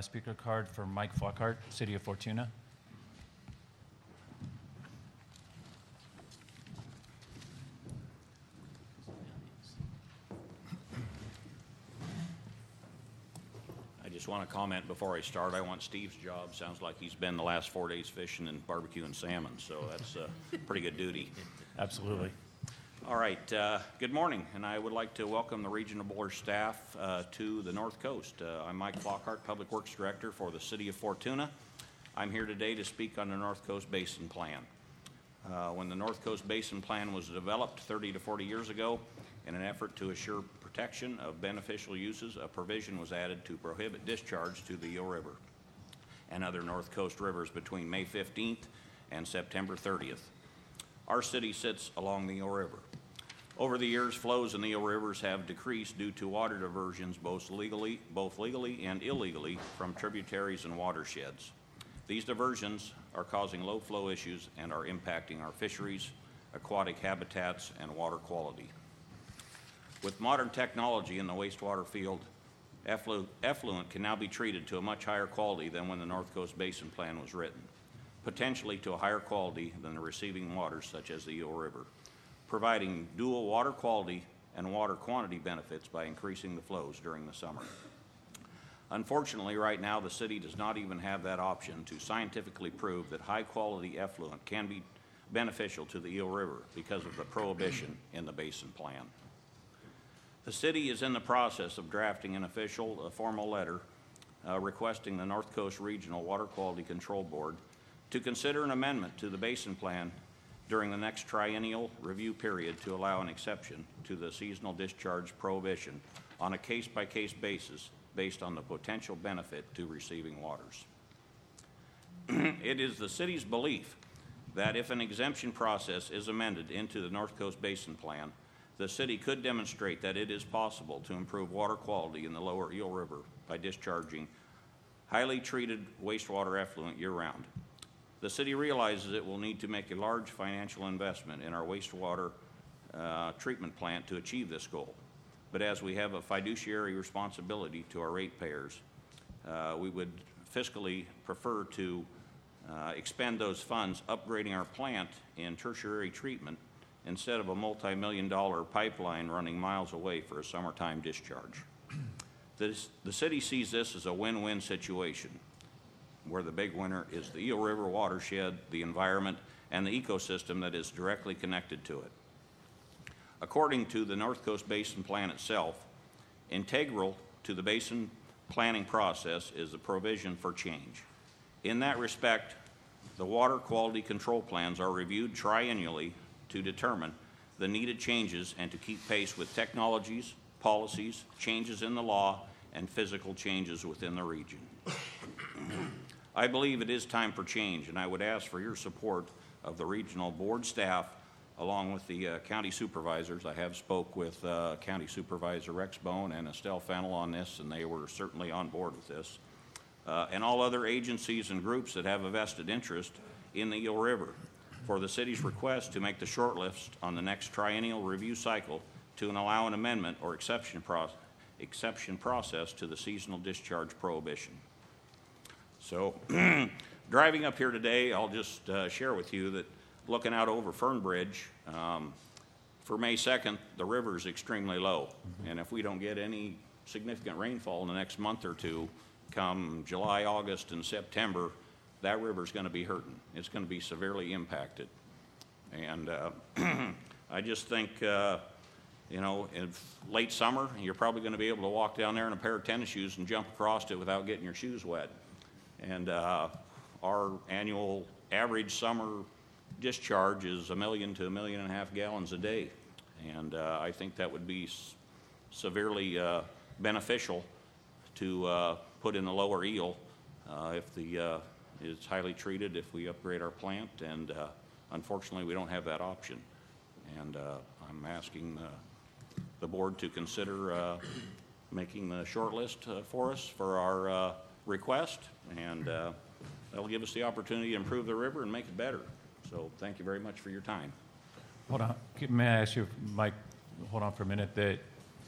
speaker card for Mike Flockhart, City of Fortuna. I just want to comment before I start. I want Steve's job. Sounds like he's been the last 4 days fishing and barbecuing salmon, so that's a pretty good duty. Absolutely. All right, good morning, and I would like to welcome the Regional Board staff to the North Coast. I'm Mike Flockhart, Public Works Director for the City of Fortuna. I'm here today to speak on the North Coast Basin Plan. When the North Coast Basin Plan was developed 30 to 40 years ago, in an effort to assure protection of beneficial uses, a provision was added to prohibit discharge to the Eel River and other North Coast rivers between May 15th and September 30th. Our city sits along the Eel River. Over the years, flows in the Eel Rivers have decreased due to water diversions both legally and illegally from tributaries and watersheds. These diversions are causing low flow issues and are impacting our fisheries, aquatic habitats, and water quality. With modern technology in the wastewater field, effluent can now be treated to a much higher quality than when the North Coast Basin Plan was written, potentially to a higher quality than the receiving waters such as the Eel River, providing dual water quality and water quantity benefits by increasing the flows during the summer. Unfortunately, right now, the city does not even have that option to scientifically prove that high-quality effluent can be beneficial to the Eel River because of the prohibition in the Basin Plan. The city is in the process of drafting an official formal letter requesting the North Coast Regional Water Quality Control Board to consider an amendment to the Basin Plan during the next triennial review period to allow an exception to the seasonal discharge prohibition on a case-by-case basis based on the potential benefit to receiving waters. It is the city's belief that if an exemption process is amended into the North Coast Basin Plan, the city could demonstrate that it is possible to improve water quality in the lower Eel River by discharging highly treated wastewater effluent year-round. The city realizes it will need to make a large financial investment in our wastewater treatment plant to achieve this goal. But as we have a fiduciary responsibility to our ratepayers, we would fiscally prefer to expend those funds upgrading our plant in tertiary treatment instead of a multi-million-dollar pipeline running miles away for a summertime discharge. The city sees this as a win-win situation, where the big winner is the Eel River watershed, the environment, and the ecosystem that is directly connected to it. According to the North Coast Basin Plan itself, integral to the basin planning process is the provision for change. In that respect, the water quality control plans are reviewed triennially to determine the needed changes and to keep pace with technologies, policies, changes in the law, and physical changes within the region. I believe it is time for change, and I would ask for your support of the regional board staff along with the county supervisors. I have spoke with County Supervisor Rex Bone and Estelle Fennell on this, and they were certainly on board with this, and all other agencies and groups that have a vested interest in the Eel River, for the city's request to make the shortlist on the next triennial review cycle to allow an amendment or exception process to the seasonal discharge prohibition. So driving up here today, I'll just share with you that looking out over Fernbridge, for May 2nd, the river is extremely low. And if we don't get any significant rainfall in the next month or two, come July, August, and September, that river is going to be hurting. It's going to be severely impacted. And I just think, in late summer, you're probably going to be able to walk down there in a pair of tennis shoes and jump across it without getting your shoes wet. And our annual average summer discharge is 1 million to 1.5 million gallons a day. And I think that would be severely beneficial to put in the lower Eel if it's highly treated, if we upgrade our plant, and unfortunately we don't have that option. And I'm asking the board to consider making the short list for us for our request, and that'll give us the opportunity to improve the river and make it better. So thank you very much for your time. Hold on. May I ask you, Mike, hold on for a minute, that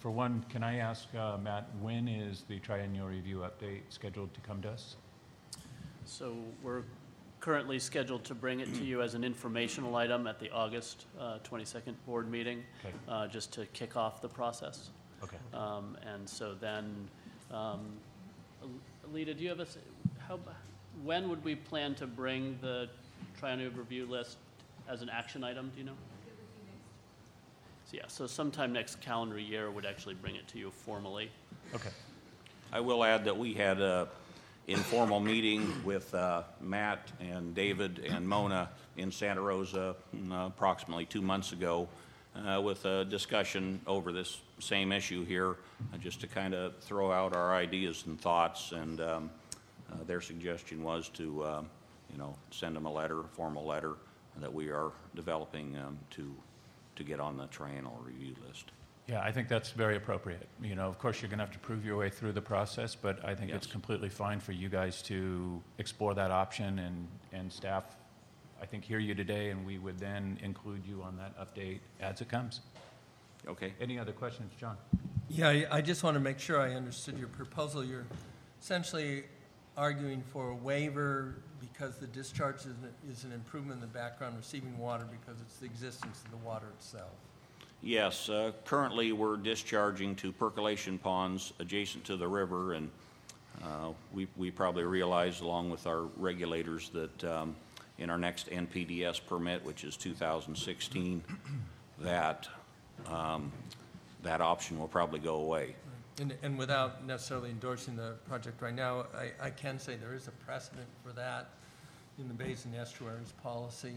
for one, can I ask, Matt, when is the triennial review update scheduled to come to us? So we're currently scheduled to bring it to you as an informational item at the August 22nd board meeting, Okay. just to kick off the process. Okay. And so then, Alita, do you have when would we plan to bring the triennial review list as an action item, do you know? So yeah, so sometime next calendar year would actually bring it to you formally. Okay. I will add that we had a informal meeting with Matt and David and Mona in Santa Rosa approximately 2 months ago with a discussion over this same issue here, just to kind of throw out our ideas and thoughts. And their suggestion was to, send them a formal letter that we are developing to get on the triennial review list. Yeah, I think that's very appropriate. Of course, you're going to have to prove your way through the process, but I think it's Yes. completely fine for you guys to explore that option, and staff, I think, hear you today, and we would then include you on that update as it comes. Okay. Any other questions, John? Yeah, I just want to make sure I understood your proposal. You're essentially arguing for a waiver because the discharge is an improvement in the background receiving water because it's the existence of the water itself. Yes, currently we're discharging to percolation ponds adjacent to the river, and we probably realize, along with our regulators, that in our next NPDES permit, which is 2016, that that option will probably go away. And without necessarily endorsing the project right now, I can say there is a precedent for that in the Basin Estuaries policy,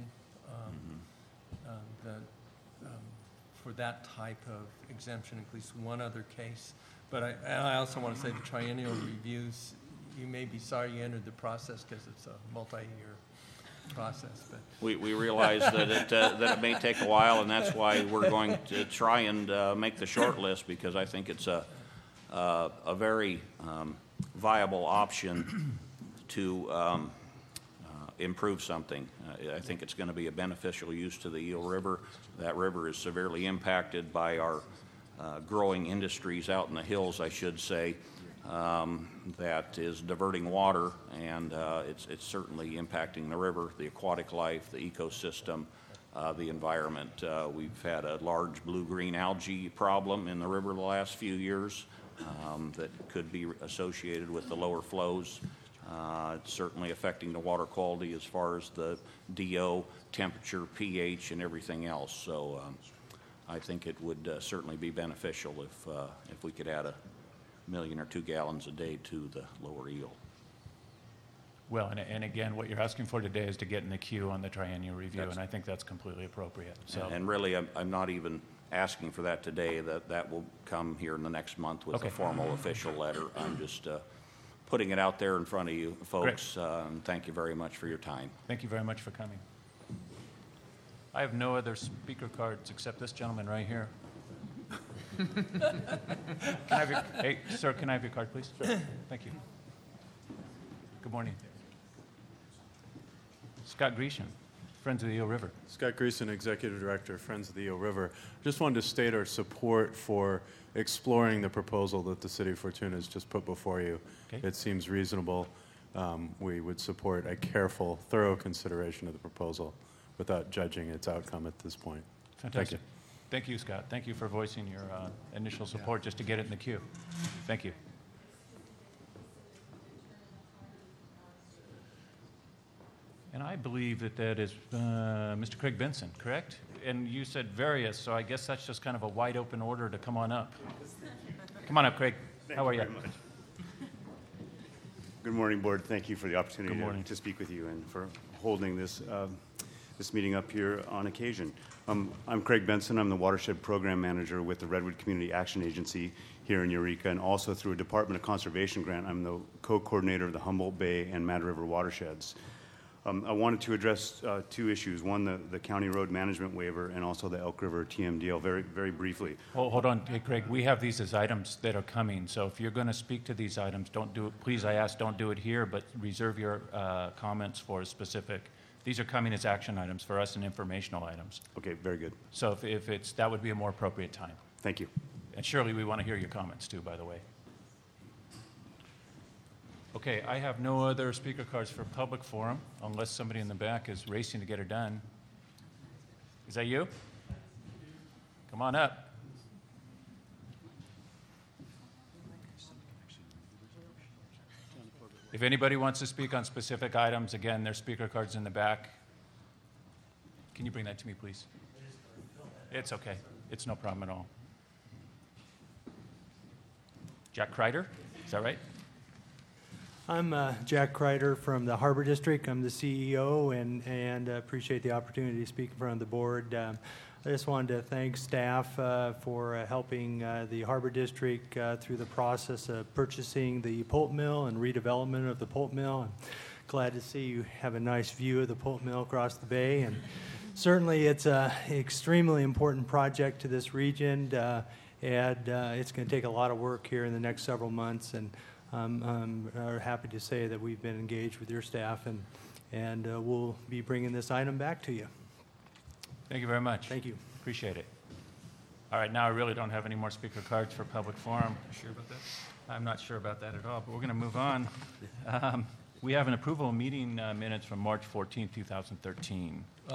for that type of exemption, at least one other case. But I also want to say the triennial reviews, you may be sorry you entered the process because it's a multi-year process. But We realize that it may take a while, and that's why we're going to try and make the short list, because I think it's a very viable option to improve something. I think it's going to be a beneficial use to the Eel River. That river is severely impacted by our growing industries out in the hills, I should say, that is diverting water, and it's certainly impacting the river, the aquatic life, the ecosystem, the environment. We've had a large blue-green algae problem in the river the last few years that could be associated with the lower flows. It's certainly affecting the water quality as far as the DO, temperature, pH, and everything else. So I think it would certainly be beneficial if we could add 1 million or 2 gallons a day to the lower Eel. Well, and again, what you're asking for today is to get in the queue on the triennial review, That's- and I think that's completely appropriate. So, And really, I'm not even asking for that today. That will come here in the next month with Okay. a formal official letter. I'm just putting it out there in front of you folks. And thank you very much for your time. thank you very much for coming. I have no other speaker cards except this gentleman right here. Hey, sir, can I have your card, please? Sure. Thank you. Good morning. Scott Grecian, Friends of the Eel River. Scott Greason, Executive Director, Friends of the Eel River. Just wanted to state our support for exploring the proposal that the City of Fortuna has just put before you. Okay. It seems reasonable. We would support a careful, thorough consideration of the proposal without judging its outcome at this point. Fantastic. Thank you. Thank you, Scott. Thank you for voicing your initial support just to get it in the queue. Thank you. And I believe that is Mr. Craig Benson, correct? And you said various, so I guess that's just kind of a wide open order to come on up. Come on up, Craig. How are you? Thank you very much. Good morning, Board. Thank you for the opportunity Good morning. to speak with you and for holding this meeting up here on occasion. I'm Craig Benson. I'm the Watershed Program Manager with the Redwood Community Action Agency here in Eureka, and also through a Department of Conservation grant, I'm the co-coordinator of the Humboldt Bay and Mad River watersheds. I wanted to address 2 issues. One, the county road management waiver, and also the Elk River TMDL very, very briefly. Hold on, hey, Craig. We have these as items that are coming, so if you're going to speak to these items, don't do it. Please, I ask, don't do it here, but reserve your comments for specific. These are coming as action items for us and informational items. Okay, very good. So if it's that would be a more appropriate time. Thank you. And Shirley, we want to hear your comments too, by the way. Okay, I have no other speaker cards for public forum, unless somebody in the back is racing to get her done. Is that you? Come on up. If anybody wants to speak on specific items, again, there's speaker cards in the back. Can you bring that to me, please? It's okay. It's no problem at all. Jack Kreider, is that right? I'm Jack Kreider from the Harbor District. I'm the CEO and appreciate the opportunity to speak in front of the board. I just wanted to thank staff for helping the Harbor District through the process of purchasing the pulp mill and redevelopment of the pulp mill. I'm glad to see you have a nice view of the pulp mill across the bay. And certainly it's an extremely important project to this region, and it's going to take a lot of work here in the next several months. And I'm happy to say that we've been engaged with your staff, and we'll be bringing this item back to you. Thank you very much. Thank you. Appreciate it. All right, now I really don't have any more speaker cards for public forum. Sure about that? I'm not sure about that at all, but we're going to move on. We have an approval of meeting minutes from March 14, 2013.